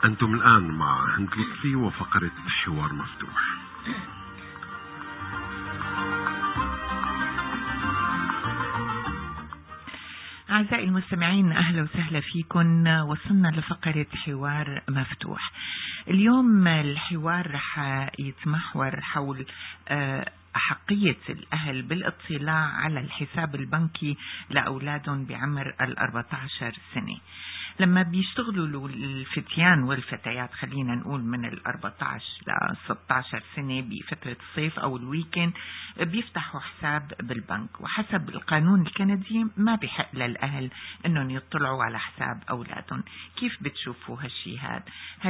أنتم الآن مع هند لطفي وفقرة حوار مفتوح. أعزائي المستمعين، أهلا وسهلا فيكم. وصلنا لفقرة حوار مفتوح. اليوم الحوار رح يتمحور حول أحقية الأهل بالاطلاع على الحساب البنكي لأولادهم بعمر 14 سنة. لما بيشتغلوا الفتيان والفتيات، خلينا نقول من 14 ل 16 سنة بفترة الصيف أو الويكند، بيفتحوا حساب بالبنك، وحسب القانون الكندي ما بحق للأهل أنهم يطلعوا على حساب أولادهم. كيف بتشوفوا هالشي هذا؟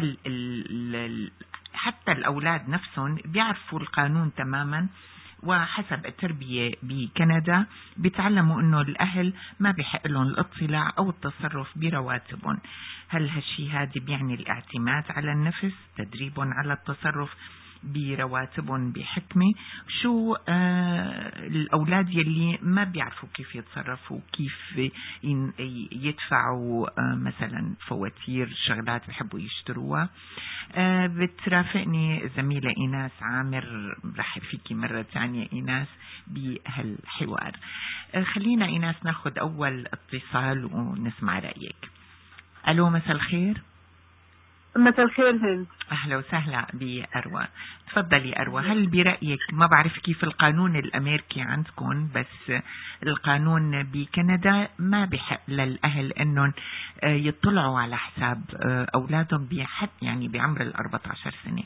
هل حتى الأولاد نفسهم بيعرفوا القانون تماما؟ وحسب التربية بكندا بيتعلموا انه الاهل ما بيحق لهم الاطلاع او التصرف برواتبهم. هل هالشي هذا بيعني الاعتماد على النفس، تدريبهم على التصرف برواتبهم بحكمة؟ شو الأولاد يلي ما بيعرفوا كيف يتصرفوا، كيف يدفعوا مثلا فواتير شغلات بحبوا يشتروها؟ بترافقني زميلة إيناس عامر، رح فيكي مرة ثانية إيناس بهالحوار. خلينا إيناس ناخد أول اتصال ونسمع رأيك. ألو، مساء الخير. مساء الخير هند. أهلا وسهلا بأروى. تفضلي أروى. هل برأيك، ما بعرف كيف القانون الأمريكي عندكم، بس القانون بكندا ما بحق للأهل أنهم يطلعوا على حساب أولادهم يعني بعمر 14 سنة؟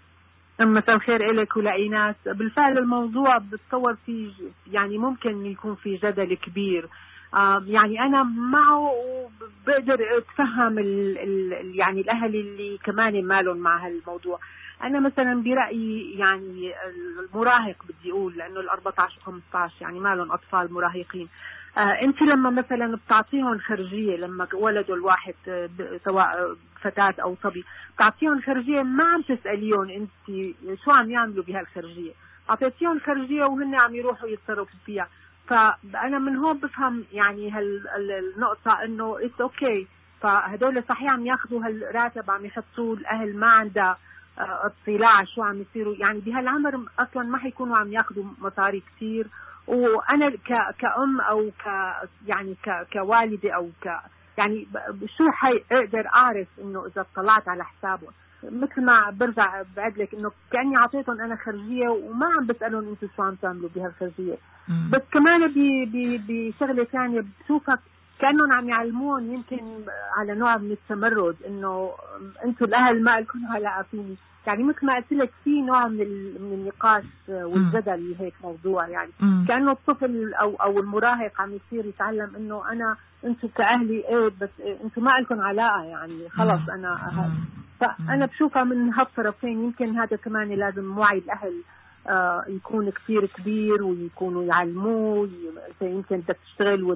مساء الخير إليك ولإيناس. بالفعل الموضوع بتصور فيه يعني ممكن يكون في جدل كبير. يعني أنا معه وبقدر أتفهم يعني الأهل اللي كمان مالهم مع هالموضوع. أنا مثلا برأيي يعني المراهق بدي أقول، لأنه 14 و 15 يعني مالهم أطفال مراهقين. أنت لما مثلا بتعطيهم خرجية، لما ولده الواحد سواء فتاة أو صبي، بتعطيهم خرجية ما عم تسأليهم أنت شو عم يعملوا بهالخرجية، أعطيتيهم خرجية وهن عم يروحوا يتصرفوا فيها. فأنا من هون بفهم يعني هالنقطة إنه it's okay. فهدول صحيح عم ياخذوا هالراتب، عم يحطوا الأهل ما عندها اطلاع شو عم يصيروا، يعني بهالعمر أصلا ما حيكونوا عم ياخذوا مصاري كتير. وأنا كأم أو يعني كوالدة أو يعني شو حيقدر أعرف إنه إذا اطلعت على حسابه؟ مثل ما برجع بعد لك إنه كأني عطيتهم أنا خرجية وما عم بسألهم أنتوا شو عم تعملوا بهالخرجية. بس كمان بشغلة ثانية بشوفك كأنهم عم يعلمون يمكن على نوع من التمرد، إنه أنتوا الأهل ما لكم علاقة فيني. يعني مثل ما قلت لك في نوع من النقاش والجدل هيك موضوع، يعني كأنه الطفل أو المراهق عم يصير يتعلم إنه أنتوا كأهلي إيه، بس أنتوا ما لكم علاقة، يعني خلص أنا فأنا بشوفها من هالطرفين. يمكن هذا كمان لازم وعي الأهل يكون كثير كبير، ويكونوا يعلموه. يمكن بدك تشتغل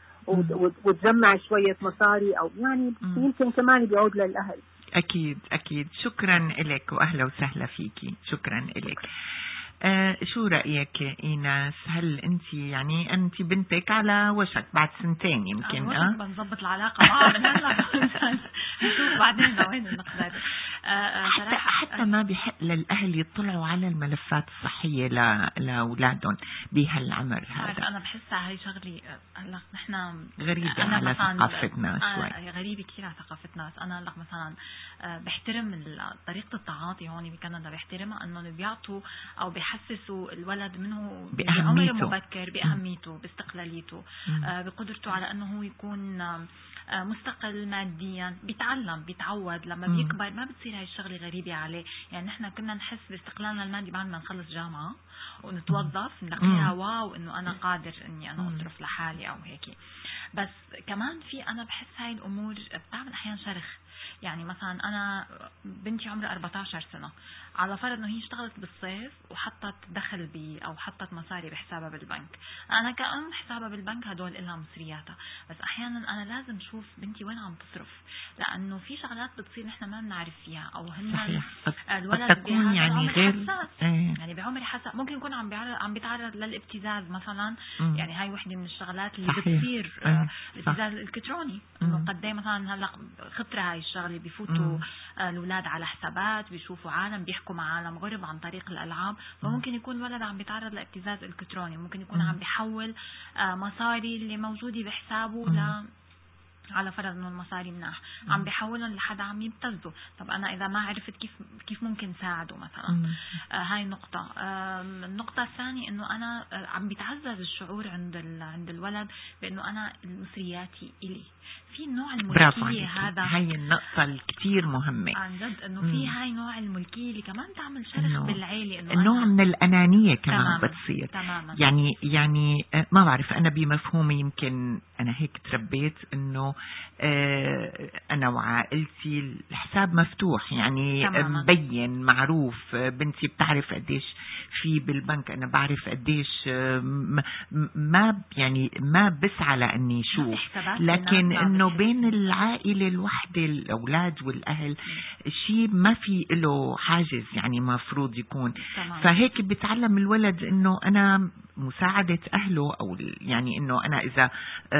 وتجمع شوية مصاري، أو يعني يمكن كمان بيعود للأهل. أكيد أكيد. شكرا لك وأهلا وسهلا فيكي. شكرا لك. شو رأيك إيناس؟ هل أنت بنتك على وشك بعد سنتين يمكن بنظبط العلاقة معها من هلا نشوف بعدين لوين نقدر. حتى ما بحق للأهل يطلعوا على الملفات الصحية لأولادهم بهالعمر هذا. أنا بحسها هاي شغلي هلا نحن غريبة على ثقافتنا شوي. غريبة كثير على ثقافتنا. بس أنا هلا مثلا بحترم طريقة التعاطي هون بكندا، بحترمها إنه بيعطوا أو بيحسسوا الولد منه بعمر مبكر بأهميته، باستقلاليته، بقدرته على أنه هو يكون مستقل ماديا. بيتعلم، بيتعود. لما بيكبر ما بتصير هاي الشغلة غريبة عليه. يعني نحن كنا نحس باستقلالنا المادي بعد ما نخلص جامعة ونتوظف، نلاقيها واو إنه أنا قادر إني أنا أصرف لحالي أو هيك. بس كمان أنا بحس هاي الأمور بتعمل أحيانا شرخ. يعني مثلا أنا بنتي عمرها 14 سنة، على فرض إنه هي اشتغلت بالصيف وحطت دخل أو حطت مصاري بحسابها بالبنك. أنا كأم حسابها بالبنك هدول إلها مصرياتها، بس أحيانا أنا لازم شوف بنتي وين عم تصرف، لأنه في شغلات بتصير نحن ما بنعرف فيها، أو هن الولد بهذا يعني غير يعني بعمر حساس ممكن يكون عم بيتعرض للابتزاز مثلا. يعني هاي وحدة من الشغلات اللي بتصير الابتزاز الإلكتروني، إنه قد ايه مثلا هلا خطرة هاي هالشغله، بيفوتوا الاولاد على حسابات، بيشوفوا عالم، بيحكوا مع عالم غرب عن طريق الالعاب. فممكن يكون ولد عم بيتعرض لابتزاز الكتروني، ممكن يكون عم بيحول مصاري اللي موجوده بحسابه على فرض انه المصاري مناح عم بيحولهم لحدا عم يبتزه. طب انا اذا ما عرفت كيف ممكن ساعده مثلا. هاي النقطة. النقطة الثانية انه انا عم بيتعزز الشعور عند الولد بانه انا المصرياتي الي في نوع الملكية. هذا هاي النقطة الكتير مهمة عن جد، انه في هاي نوع الملكية اللي كمان تعمل شرخ بالعيلة، انه نوع من الأنانية كمان تماماً. بتصير تماماً. يعني ما بعرف، أنا بمفهومي يمكن أنا هيك تربيت إنه أنا وعائلتي الحساب مفتوح، يعني تماماً. مبين معروف، بنتي بتعرف قديش في بالبنك، أنا بعرف قديش، ما بسعى لأني شوف، لكن إنه بين العائلة الوحدة الأولاد والأهل شيء ما في له حاجز، يعني مفروض يكون. فهيك بتعلم الولد إنه أنا مساعدة أهله، أو يعني إنه أنا إذا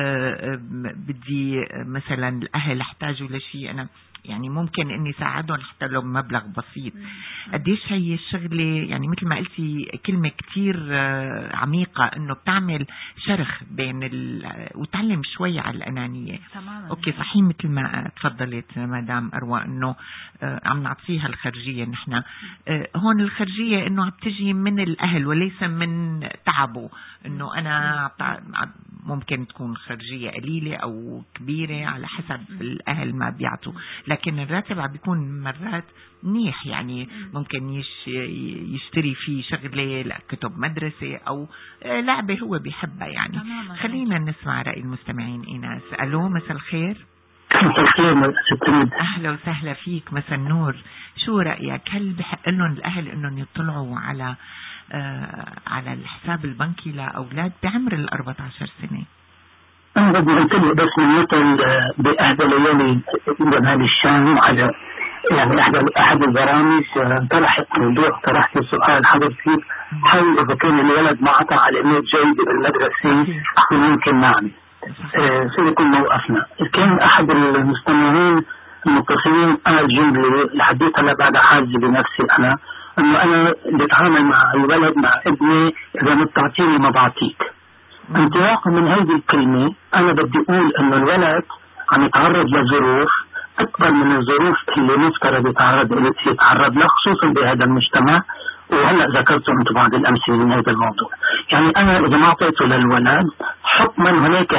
بدي مثلا الأهل احتاجوا لشيء، أنا يعني ممكن إني ساعدهم حتى لو بمبلغ بسيط. قديش هي الشغلة، يعني مثل ما قلتي كلمة كتير عميقة، إنه بتعمل شرخ بين وتعلم شوي على الأنانية. تماما. أوكي صحيح، مثل ما تفضلت مدام أروى إنه عم نعطيها الخارجية. نحن هون الخارجية إنه عم تجي من الأهل وليس من تعبه، إنه أنا ممكن تكون خارجية قليلة أو كبيرة على حسب الأهل ما بيعطوا، لكن الراتب عم بيكون مرات منيح، يعني ممكن يشتري فيه شغلة، كتب مدرسة أو لعبة هو بيحبها يعني. خلينا نسمع رأي المستمعين. إيناس، ألو، مساء الخير. أهلا وسهلا فيك، مساء النور. شو رأيك، هل بحق لهم الأهل إنهم يطلعوا على الحساب البنكي لأولاد بعمر 14 سنة؟ أنا بدي أنتبه بس من مثل بأحد الليالي جمال الشام على يعني أحد البرامج طرحت السؤال حضرتك، حول إذا كان الولد ما عطى علامات جيدة بالمدرسة ممكن نعمل سيكون موقفنا. كان أحد المستمعين المتصلين قال جملة لحديت أنا بعد حاجة بنفسي أنا، إنه أنا بتعامل مع الولد مع ابني إذا ما بتعطيني ما بعطيك. انطلاقا من هذه الكلمة أنا بدي أقول إنه الولد عم يتعرض لظروف أكبر من الظروف اللي مفترض يتعرض لها، خصوصا بهذا المجتمع. وهلا ذكرتوا أنتم بعض الأمثلة من هذا الموضوع. يعني أنا إذا ما أعطيته للولد، حكما هناك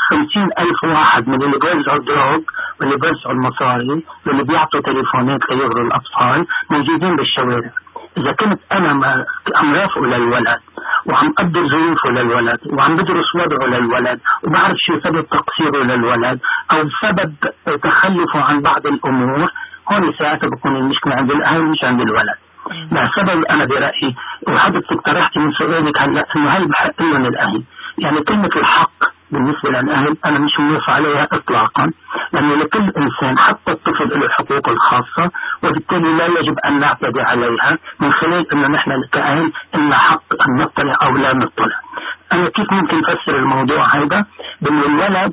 50,000 واحد من اللي بيوزعوا الدروغ واللي بيوزعوا المصاري واللي بيعطوا تليفونات ليغروا الأطفال موجودين بالشوارع. إذا كنت أنا ما عم رافقه للولد وعم قدر ظروفه للولد وعم بدرس وضعه للولد وبعرف شو سبب تقصيره للولد أو سبب تخلفه عن بعض الأمور، هون ساعتها بكون المشكلة عند الأهل مش عند الولد. لسبب أنا برأيي، وحضرتك اقترحتي من سؤالك هلا إنه هل بحق لهم الأهل، يعني كلمة الحق بالنسبة للأهل أنا مش موافق عليها إطلاقا، لأنه لكل إنسان حتى الطفل له حقوقه الخاصة، وبالتالي لا يجب أن نعتدي عليها من خلال أنه نحن كأهل إن حق أن نطلع أو لا نطلع. أنا كيف ممكن أفسر الموضوع هذا؟ بأن الولد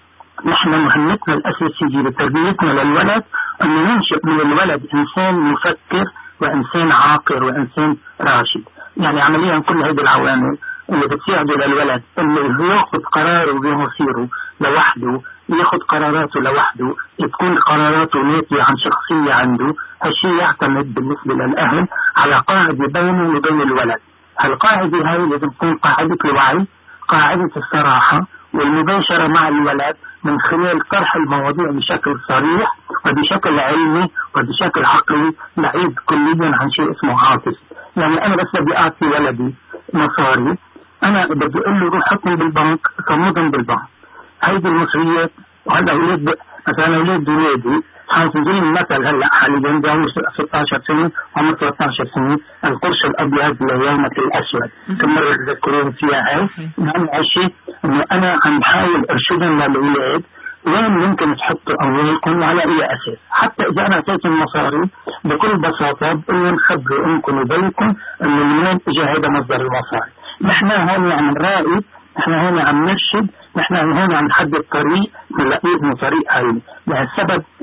نحن مهمتنا الأساسية بتربيتنا للولد أن ننشئ من الولد إنسان مفكر وإنسان عاقل وإنسان راشد. يعني عمليا كل هذه العوامل اللي بتساعده للولد انه ياخذ قراره بمصيره لوحده، ياخذ قراراته لوحده، تكون قراراته ناتجه عن شخصيه عنده. هالشيء يعتمد بالنسبه للاهل على قاعده بينه وبين الولد. هالقاعده هاي لازم تكون قاعده الوعي، قاعده الصراحه والمباشره مع الولد من خلال طرح المواضيع بشكل صريح وبشكل علمي وبشكل عقلي، بعيد كليا عن شيء اسمه عاطفي. يعني انا بس بدي اعطي ولدي مصاري، انا بدي اقول له روح حطهم بالبنك، صمدهم بالبنك. هيدي المصريات. وهلا اولاد مثلا اولاد ولادي حاطين مثل هلا حاليا بعمر 16 سنه وعمر 13 سنه، القرش الابيض ليومك الاسود كم مره تذكرون فيها هاي. معنى شيء انه انا عم بحاول ارشدهم للاولاد وين ممكن تحطوا اموالكم وعلى اي اساس. حتى اذا انا اعطيتهم مصاري بكل بساطه بقول لهم خبروا انكم وبينكم انه من وين اجى هذا مصدر المصاري. نحن هون عم نراقب، نحن هون عم نرشد، نحن هون عم نحدد طريق نلاقيه انه طريق علمي. لهالسبب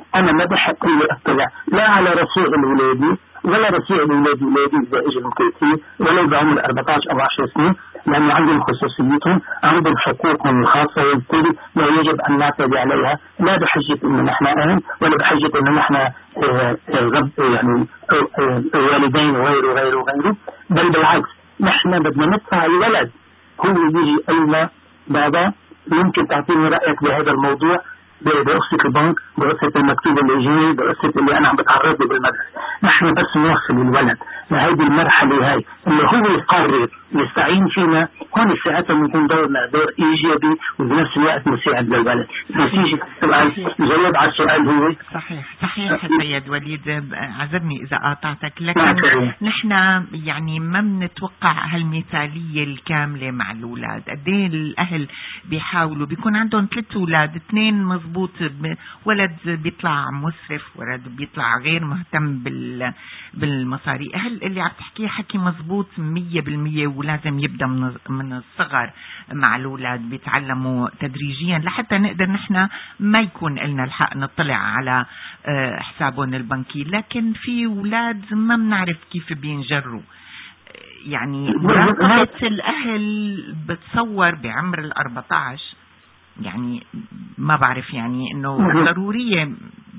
أنا ما بحق لي أطلع لا على رسول أولادي ولا رسول أولادي إذا إجوا من كويتي ولو بعمر 14 أو 10 سنين، لأن عندهم خصوصيتهم، عندهم حقوقهم الخاصة وبالتالي لا يجب أن نعتدي عليها، لا بحجة إنه نحن أهل ولا بحجة إنه نحن يعني والدين وغيره، بل بالعكس نحن بدنا ندفع الولد هو يجي قلنا بابا يمكن تعطيني رأيك بهذا الموضوع بقصة البنك، بقصة المكتوب اللي يجيني، بقصة اللي أنا عم بتعرض له بالمدرسة. نحن بس نوصل الولد لهذه المرحلة هاي اللي هو يقرر يستعين فينا، هون ساعتها بنكون دورنا دور إيجابي وبنفس الوقت مساعد للولد. نتيجة السؤال جواب على السؤال هو صحيح سيد وليد، عذرني إذا قاطعتك، لكن نحن يعني ما بنتوقع هالمثالية الكاملة مع الأولاد. قديه الأهل بيحاولوا، بيكون عندهم 3 أولاد، 2 مظبوط، ولد بيطلع مسرف، ولد بيطلع غير مهتم بالمصاري. أهل اللي عم تحكيه حكي مظبوط 100%، ولازم يبدأ من الصغر مع الأولاد، بيتعلموا تدريجيا لحتى نقدر نحن ما يكون لنا الحق نطلع على حسابهم البنكي. لكن في أولاد ما بنعرف كيف بينجروا، يعني مراقبة الأهل بتصور بعمر 14 يعني ما بعرف يعني انه ضرورية.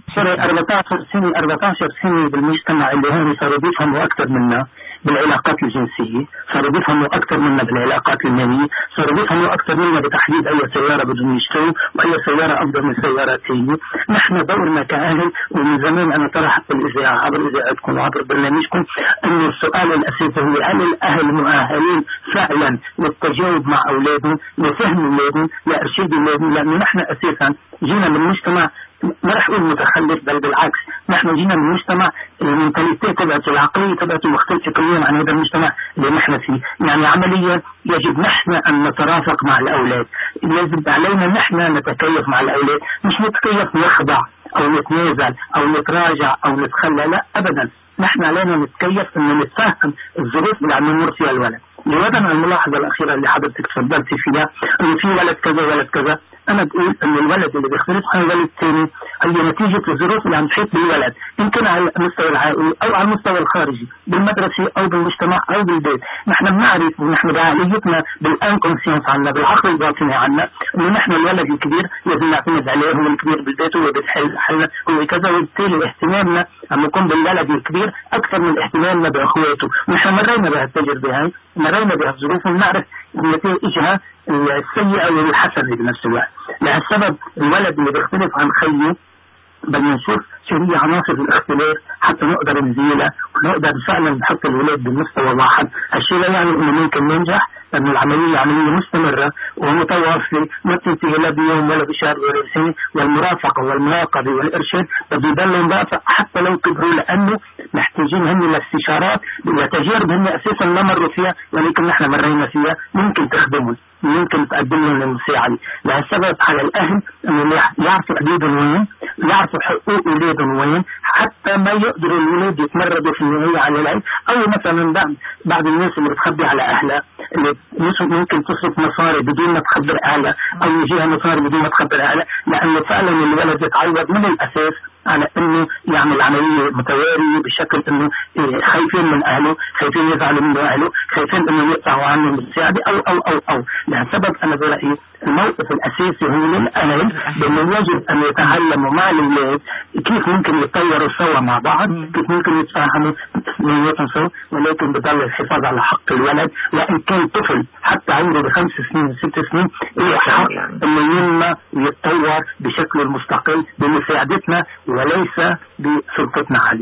14 سنة بالمجتمع اللي هون صاروا بيفهموا أكثر منا بالعلاقات الجنسية، صاروا بيفهموا أكثر منا بالعلاقات المالية، صاروا بيفهموا أكثر منا بتحديد أي سيارة بدهم يشتروا وأي سيارة أفضل من سيارة ثانية. نحن دورنا كأهل، ومن زمان أنا طرحت بالإذاعة عبر إذاعتكم وعبر برنامجكم أن السؤال الأساسي هو هل الأهل مؤهلين فعلا للتجاوب مع أولادهم، لفهم أولادهم، لإرشاد أولادهم؟ لأنه نحن أساسا جينا من مجتمع ما رح اقول متخلف، بل بالعكس نحن جينا من مجتمع المنتاليتي تبعته، العقلية تبعته مختلفة كليا عن هذا المجتمع اللي نحن فيه. يعني عمليا يجب نحن أن نترافق مع الأولاد، يجب علينا نحن نتكيف مع الأولاد، مش نتكيف نخضع أو نتنازل أو نتراجع أو نتخلى، لا أبدا، نحن علينا نتكيف أن نتفهم الظروف اللي عم يمر فيها الولد. لولا الملاحظة الأخيرة اللي حضرتك تفضلتي فيها أنه في ولد كذا ولد كذا، أنا بقول أن الولد اللي بيختلف عن الولد الثاني هي نتيجة الظروف اللي عم تحيط بالولد، يمكن على المستوى العائلي أو على المستوى الخارجي بالمدرسة أو بالمجتمع أو بالبيت. نحن بنعرف ونحن بعقليتنا بالأنكونسيونس عنا، بالعقل الباطني عنا، أنه نحن الولد الكبير لازم نعتمد عليه، هو الكبير بالبيت هو بيتحل حلنا هو كذا، وبالتالي اهتمامنا عم يكون بالولد الكبير أكثر من اهتمامنا بأخواته. نحن مرينا بهالتجربة هاي، مرينا بهالظروف، ونعرف نتائجها السيئة والحسنة بنفس الوقت. لهالسبب الولد اللي بيختلف عن خيه بدنا نشوف شو هي عناصر الاختلاف حتى نقدر نزيلها ونقدر فعلا نحط الولاد بمستوى واحد. هالشيء لا يعني انه ممكن ننجح، لأن العملية عملية مستمرة ومتواصلة، ما بتنتهي لا بيوم ولا بشهر ولا بسنة، والمرافقة والمراقبة والإرشاد بده يضلوا نرافق حتى لو كبروا، لأنه محتاجين هن لاستشارات لتجارب هن أساسا ما مروا فيها ولكن نحن مرينا فيها، ممكن تخدمهم، ممكن تقدم لهم المساعدة. لهالسبب على الأهل أنه يعرفوا أولادهم وين، يعرفوا حقوق أولادهم وين، حتى ما يقدروا الولاد يتمردوا في النهاية على العيب. أو مثلا بعض الناس اللي بتخبي على أهلها، اللي ممكن تصرف مصاري بدون ما تخبر أهلها، أو يجيها مصاري بدون ما تخبر أهلها، لأنه فعلا الولد يتعود من الأساس على انه يعمل عملية متوارية بشكل انه خايفين من اهله، خايفين يزعلوا من اهله، خايفين انه يقطعوا عنه المساعدة او لهالسبب انا برأيي الموقف الاساسي هو للاهل، بانه يجب ان يتعلموا مع الاولاد كيف ممكن يتطوروا سوا مع بعض، كيف ممكن يتفاهموا نياتهم سوا، ولكن بضل الحفاظ على حق الولد، وان كان طفل حتى عمره 5 سنين 6 سنين له حق انه ينمى ويتطور بشكله المستقل بمساعدتنا وليس بسلطتنا عليه.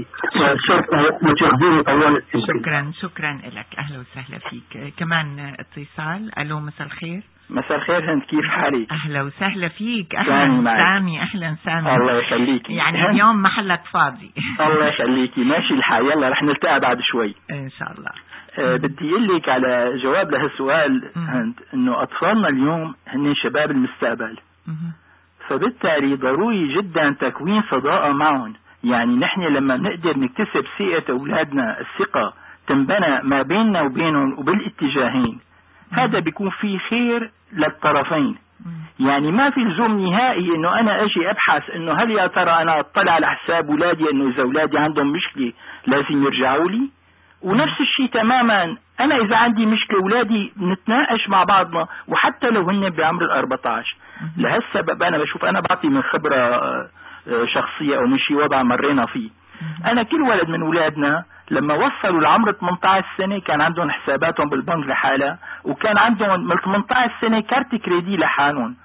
شكرا لك، اهلا وسهلا فيك. كمان اتصال. الو، مساء الخير. مساء الخير، هند كيف حالك؟ اهلا وسهلا فيك. اهلا سامي. اهلا سامي. الله يخليكي. يعني اليوم محلك فاضي. الله يخليكي، ماشي الحال، يلا رح نلتقى بعد شوي ان شاء الله. بدي اقول لك على جواب لهالسؤال هند، انه اطفالنا اليوم هن شباب المستقبل، فبالتالي ضروري جدا تكوين صداقة معهم. يعني نحن لما نقدر نكتسب ثقة أولادنا، الثقة تنبنى ما بيننا وبينهم وبالاتجاهين، هذا بيكون فيه خير للطرفين. يعني ما في لزوم نهائي انه انا اجي ابحث انه هل يا ترى انا اطلع على حساب اولادي انه اذا اولادي عندهم مشكلة لازم يرجعوا لي. ونفس الشيء تماما انا اذا عندي مشكلة اولادي نتناقش مع بعضنا، وحتى لو هن بعمر ال14. لهالسبب انا بشوف، انا بعطي من خبرة شخصية او من شيء وضع مرينا فيه. انا كل ولد من اولادنا لما وصلوا لعمر 18 سنة كان عندهم حساباتهم بالبنك لحالها، وكان عندهم من 18 سنة كارت كريدي لحالهم.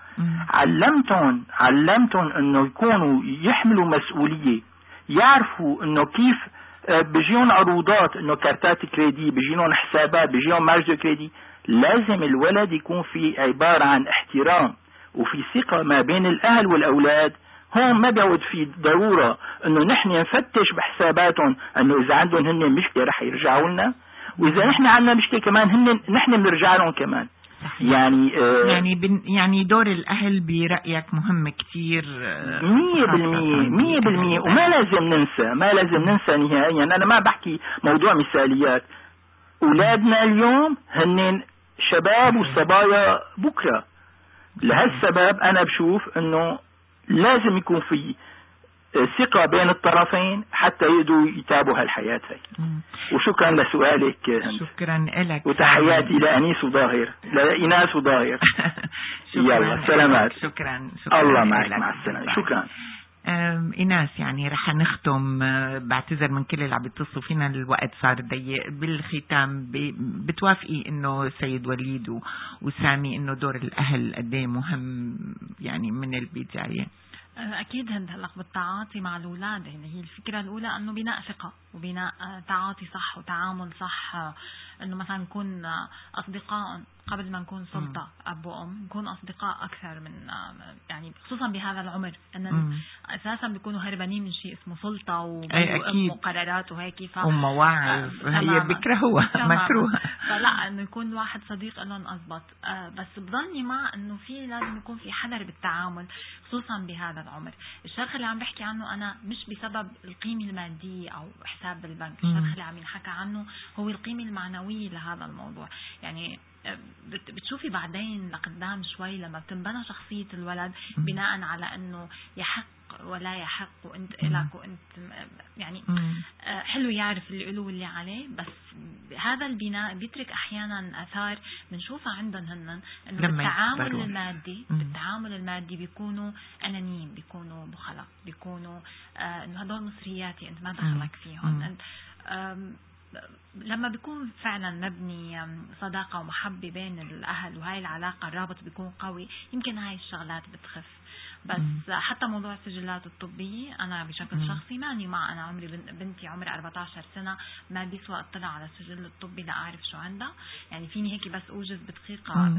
علمتهم انه يكونوا يحملوا مسؤولية، يعرفوا انه كيف بيجيهم عروضات انه كارتات كريدي، بيجيهم حسابات، بيجيهم مارج كريدي. لازم الولد يكون في عبارة عن احترام وفي ثقة ما بين الاهل والاولاد. هون ما بيعود في ضرورة انه نحن نفتش بحساباتهم انه اذا عندهم هن مشكلة رح يرجعوا لنا، واذا نحن عندنا مشكلة كمان نحن بنرجع لهم كمان. يعني دور الاهل برأيك مهم كتير 100%. وما لازم ننسى نهائيا. انا ما بحكي موضوع مثاليات. اولادنا اليوم هن شباب وصبايا بكرة. لهالسبب انا بشوف انه لازم يكون في ثقة بين الطرفين حتى يقدروا يتابعوا هالحياة هاي. وشكرا لسؤالك هند. شكرا لك، وتحياتي لأنيس وظاهر، لإناس وظاهر. يلا سلامات. شكرا الله معك، مع السلامة. شكرا. إناس، يعني رح نختم. بعتذر من كل اللي عم بيتصلوا فينا، الوقت صار ضيق. بالختام بتوافقي انه سيد وليد وسامي انه دور الاهل قد ايه مهم يعني من البداية؟ اكيد هلا بالتعاطي مع الاولاد، يعني هي الفكره الاولى انه بناء ثقه وبناء تعاطي صح وتعامل صح. انه مثلا نكون اصدقاء قبل ما نكون سلطه اب وام، نكون اصدقاء اكثر من يعني خصوصا بهذا العمر ان اساسا بيكونوا هربانين من شيء اسمه سلطه وقرارات وهيك ومواعظ هي بكرهوها مكروه. فلا انه يكون واحد صديق لهم اضبط. بس بضلني مع انه في لازم يكون في حذر بالتعامل خصوصا بهذا العمر. الشرخ اللي عم بحكي عنه انا مش بسبب القيمه الماديه او حساب بالبنك، الشرخ اللي عم ينحكى عنه هو القيمه المعنويه لهذا الموضوع. يعني بتشوفي بعدين لقدام شوي لما بتنبنى شخصية الولد بناء على انه يحق ولا يحق وانت إلك وانت يعني حلو يعرف اللي له واللي عليه. بس هذا البناء بيترك احيانا اثار بنشوفها عندهم هن انه بالتعامل المادي بيكونوا انانيين، بيكونوا بخلاء، بيكونوا انه هدول مصرياتي انت ما دخلك فيهم. لما بيكون فعلا مبني صداقة ومحبة بين الأهل وهاي العلاقة الرابط بيكون قوي، يمكن هاي الشغلات بتخف. بس حتى موضوع السجلات الطبية أنا بشكل شخصي ماني مع. أنا عمري بنتي عمري 14 سنة ما بيسوى اطلع على السجل الطبي لأعرف شو عندها. يعني فيني هيك بس أوجز بدقيقة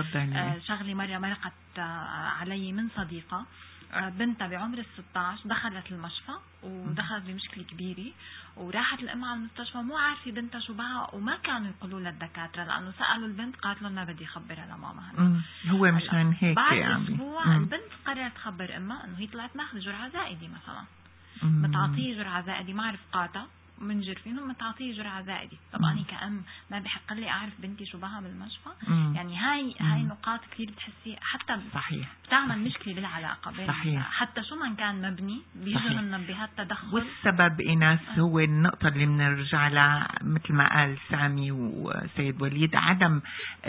شغلي مرة مرقت علي من صديقة بنتها بعمر 16 دخلت المشفى ودخلت بمشكلة كبيرة، وراحت الأم على المستشفى مو عارفة بنتها شو بها، وما كانوا يقولوا للدكاترة لأنه سألوا البنت قالت لهم ما بدي أخبرها لماما. هو مشان هيك بعد أسبوع البنت قررت تخبر أمها إنه هي طلعت ماخذ جرعة زائدة مثلا، متعاطية جرعة زائدة مع رفقاتها من جرفينهم متعاطيه جرعه زائده. طبعا أنا كأم ما بحق لي اعرف بنتي شو بها بالمشفى. يعني هاي نقاط كثير بتحسي حتى صحيح بتعمل مشكله بالعلاقه بين صحيح. حتى شو ما كان مبني بيجوا لنا بهالتدخل. والسبب إناس هو النقطه اللي بنرجع لها مثل ما قال سامي وسيد وليد، عدم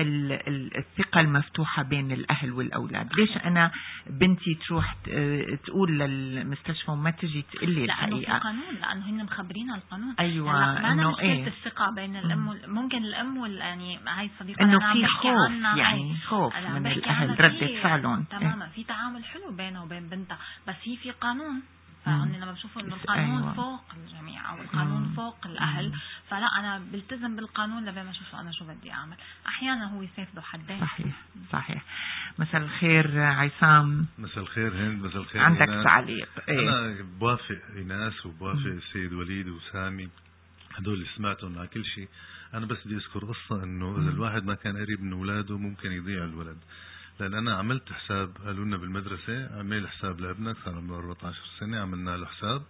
الثقه المفتوحه بين الاهل والاولاد. ليش انا بنتي تروح تقول للمستشفى وما تجي تقول لي الحقيقه؟ لانه في قانون، لانه هن مخبرين القانون. ايوه انه ايه الثقه بين الام ممكن الام يعني هاي الصديقه انه في خوف، يعني خوف من الاهل ردة فعلهم. تماما في تعامل حلو بينه وبين بنتها، بس هي في قانون. فهن لما بشوفوا انه القانون فوق الجميع او القانون فوق الاهل، فلا انا بلتزم بالقانون لبين ما اشوف انا شو بدي اعمل. احيانا هو يسيف ذو حدين. صحيح. مساء الخير عصام. مساء الخير هند. مساء الخير. عندك تعليق؟ انا بوافق ايناس وبوافق السيد وليد وسامي، هدول اللي سمعتهم على كل شيء. انا بس بدي اذكر قصه انه اذا الواحد ما كان قريب من اولاده ممكن يضيع الولد. لأن أنا عملت حساب، قالوا لنا بالمدرسة عمل حساب لابنك، صار عمره 14 سنة، عملنا له حساب.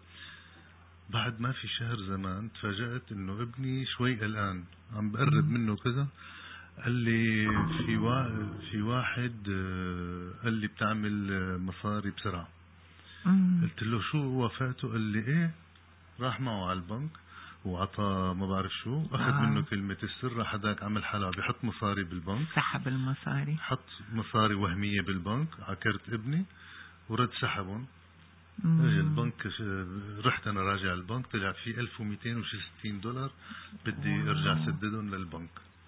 بعد ما في شهر زمان تفاجأت إنه ابني شوي قلقان، عم بقرب منه كذا. قال لي في واحد قال لي بتعمل مصاري بسرعة. قلت له شو وافقته؟ قال لي ايه. راح معه على البنك وعطى ما بعرف شو، اخذ منه كلمة السر، راح هداك عمل حاله بيحط مصاري بالبنك، سحب المصاري، حط مصاري وهمية بالبنك على كرت ابني ورد سحبهم. البنك رحت انا راجع البنك طلع في 1260 دولار بدي ارجع سددهم للبنك.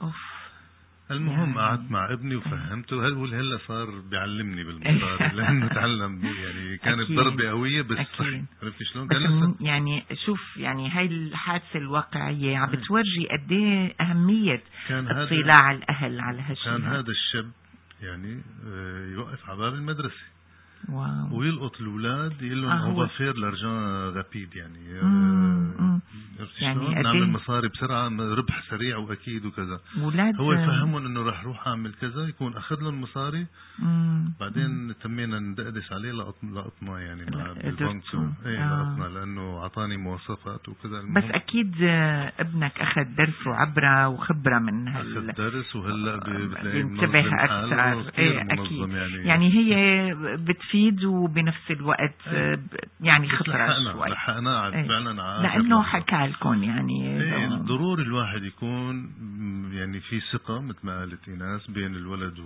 المهم قعدت مع ابني وفهمته، هلا صار بيعلمني بالمصاري لانه تعلم يعني كانت ضربة قوية بس عرفت شلون كان يعني شوف يعني هاي الحادثة الواقعية عم بتورجي قد ايه أهمية اطلاع الأهل على هالشيء. كان هذا الشاب يعني يوقف على باب المدرسة ويلقط الأولاد يقول لهم هو فير لارجان رابيد يعني يعني نعمل مصاري بسرعة، ربح سريع وأكيد وكذا. هو يفهمون إنه راح روح أعمل كذا، يكون أخذ لهم مصاري بعدين تمينا ندقدس عليه لقطنا يعني مع البنك لقطنا لأنه عطاني مواصفات وكذا. بس أكيد ابنك أخذ درس وعبرة وخبرة من أخذ درس وهلا بينتبه أكثر. أكيد يعني هي بتفيد وبنفس الوقت يعني خطرة شوي. لحقناه فعلا لأنه حكى لكم يعني ضروري الواحد يكون يعني في ثقة مثل ما قالت إيناس بين الولد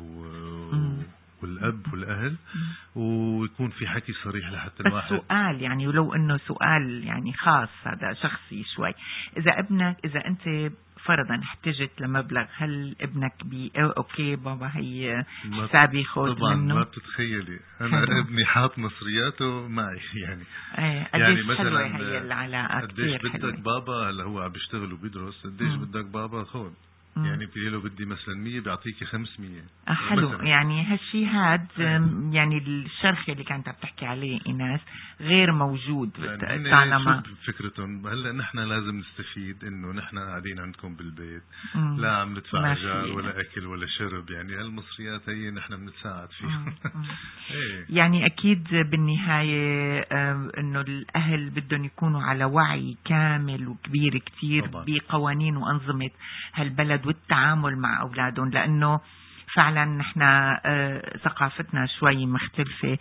والأب والأهل، ويكون في حكي صريح لحتى الواحد. بس سؤال يعني ولو إنه سؤال يعني خاص هذا شخصي شوي، إذا أنت فرضا احتجت لمبلغ، هل ابنك اوكي بابا هي حسابي خذ طبعا منه؟ ما بتتخيلي انا ابني حاط مصرياته معي يعني. يعني مثلا هي العلاقه قديش بدك بابا؟ هلا هو عم بيشتغل وبيدرس. قديش بدك بابا؟ خذ. يعني بيقول له بدي مثلا 100 بيعطيكي 500. حلو يعني هالشيء هاد يعني الشرخ اللي كانت عم تحكي عليه إيناس غير موجود طالما فكرتهم. هلا نحن لازم نستفيد انه نحن قاعدين عندكم بالبيت لا عم ندفع ايجار ولا اكل ولا شرب، يعني هالمصريات هي نحن بنتساعد فيها. يعني اكيد بالنهايه انه الاهل بدهم يكونوا على وعي كامل وكبير كتير بقوانين وانظمه هالبلد والتعامل مع أولادهم، لأنه فعلا نحن ثقافتنا شوي مختلفة،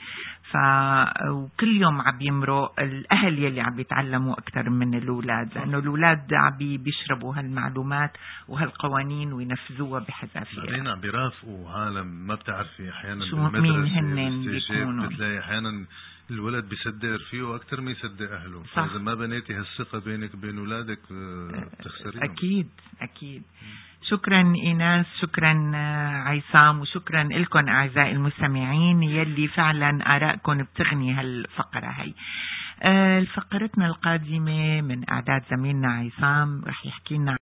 وكل يوم عم يمرق الأهل يلي عم يتعلموا أكثر من الأولاد، لأنه الأولاد عم بيشربوا هالمعلومات وهالقوانين وينفذوها بحذافيرها. بعدين عم بيرافقوا عالم ما بتعرفي أحيانا بالمدرسة بتلاقي أحيانا الولد بيصدق رفيقه أكثر ما يصدق أهله. فإذا ما بنيتي هالثقة بينك وبين أولادك بتخسريهم. أكيد. شكرا إيناس، شكرا عصام، وشكرا لكم أعزائي المستمعين يلي فعلا آرائكم بتغني هالفقرة هي. فقرتنا القادمة من أعداد زميلنا عصام رح يحكي لنا